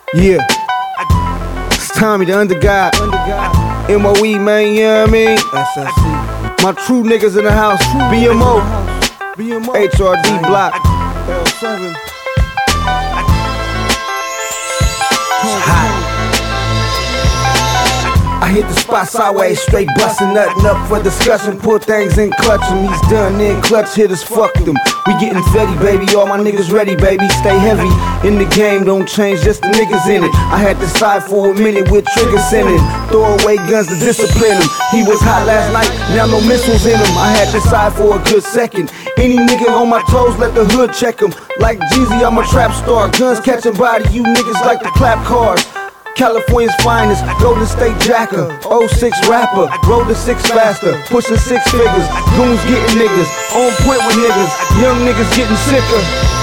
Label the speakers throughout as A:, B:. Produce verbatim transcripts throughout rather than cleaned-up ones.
A: Yeah, it's Tommy the Under God. M O E, man, you know what I mean? S S C. My true niggas in the house. B M O, H R D Block, L seven. Hot. I hit the spot sideways, straight bustin' nothing up for discussion. Put things in clutch, and he's done in clutch hitters, fuck them. We getting fetty, baby, all my niggas ready, baby. Stay heavy in the game, don't change, just the niggas in it. I had to side for a minute with triggers in it. Throw away guns to discipline him. He was hot last night, now no missiles in him. I had to side for a good second. Any nigga on my toes, let the hood check him. Like Jeezy, I'm a trap star. Guns catching body, you niggas like to clap cars. California's finest, Golden State Jacker, oh six rapper, roll the six faster, pushing six figures, goons getting niggas, on point with niggas, young niggas getting sicker.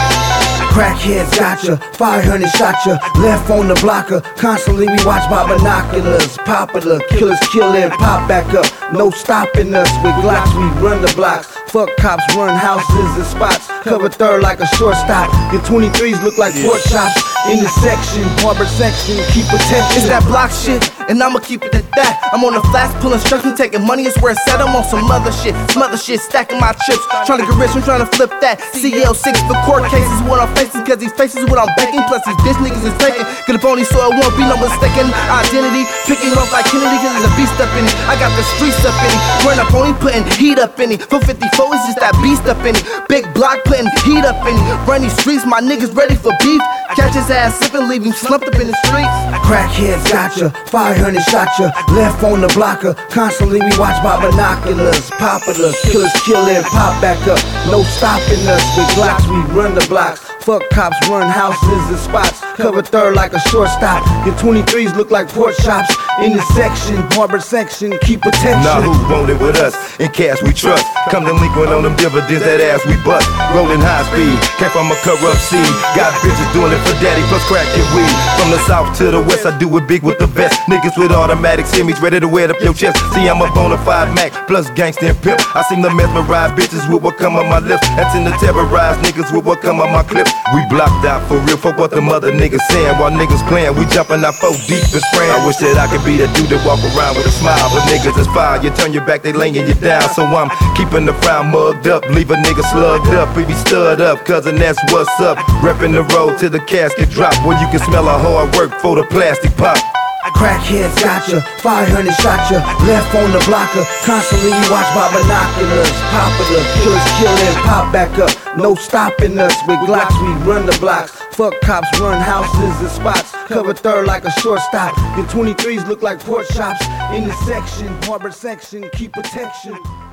A: Crackheads gotcha, five hundred shot ya, left on the blocker, constantly we watch by binoculars, popular, killers kill and pop back up, no stopping us, with Glocks we run the blocks, fuck cops, run houses and spots, cover third like a shortstop, your twenty-threes look like pork chops, in the section, harbor section, keep attention.
B: It's that block shit, and I'ma keep it at that. I'm on the flats, pulling structure, taking money, it's where it's at. I'm on some other shit, some other shit, stacking my chips, trying to get rich, I'm trying to flip that. C L six for court cases, what I'm facing, cause these faces what I'm banking, plus these bitch niggas is faking. Get up on these so it won't be no mistaken identity, picking off like Kennedy, cause there's a beast up in it. I got the streets up in it, run up on him, putting heat up in it. four fifty-four is just that beast up in it, big block putting heat up in it. Run these streets, my niggas ready for beef. Catch his ass slipping, leave him slumped up in the streets.
A: Crackheads gotcha, five hundred shot ya, left on the blocker, constantly we watch by binoculars, popular, killers kill and pop back up, no stopping us, with Glocks we run the blocks, fuck cops, run houses and spots, cover third like a shortstop, your twenty-threes look like pork chops, in the section, harbor section, keep attention.
C: Now who want it with us? In cash we trust, come delinquent on them dividends, that ass we bust, rolling high speed, came from a corrupt seed, got bitches doing it for daddy plus crack and weed, from the south to the west I do it big with the vest, niggas with automatic semis ready to wear up your chest, see I'm a bona fide Mac, plus gangsta and pimp, I seem to mesmerize bitches with what come on my lips, and tend to terrorize niggas with what come on my clips, we blocked out for real, fuck what the mother niggas saying, while niggas playing, we jumping out four deep and spraying, I wish that I could be the dude that walk around with a smile, but niggas is fire, you turn your back, they laying you down, so I'm keeping the frown mugged up, leave a nigga slugged up, we be stirred up, cousin that's what's up, reppin' the road till the casket drop, where you can smell a hard work for the plastic pop.
A: Crackheads gotcha, five hundred shot ya, left on the blocker, constantly we watch by binoculars, popular, killers kill and pop back up, no stopping us, with Glocks we run the blocks, fuck cops, run houses and spots, cover third like a shortstop, your twenty-threes look like pork chops, in the section, harbor section, keep protection.